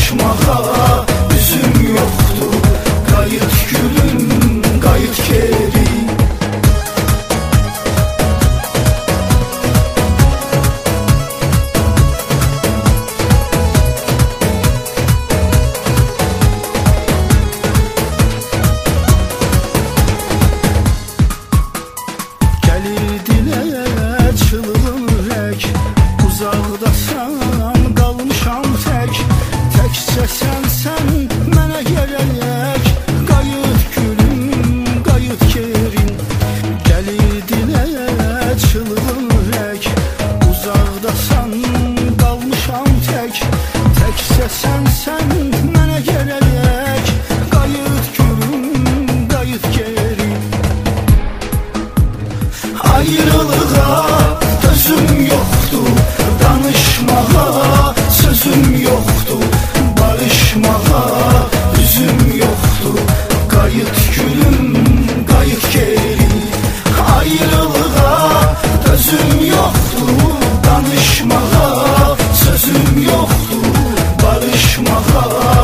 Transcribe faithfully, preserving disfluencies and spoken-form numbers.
Barışmağa üzüm yoktu. Qayıt gülüm, qayıt geri. Gəlirdilər çılğın ürək, uzaqdasan qalmışam tək. Təkcə sənsən mənə gərək, qayıt gülüm, qayıt gerin. Gəlirdilər çılğın ürək, uzaqdasan qalmışam tək. Təkcə sənsən mənə gərək, qayıt gülüm, qayıt gerin. Ayrılığa dözüm yoxdur, danışmağa sözüm yoxdur. Barışmağa üzüm yoxdur, qayıt gülüm, qayıt geri. Ayrılığa dözüm yoxdur, danışmağa sözüm yoxdur. Barışmağa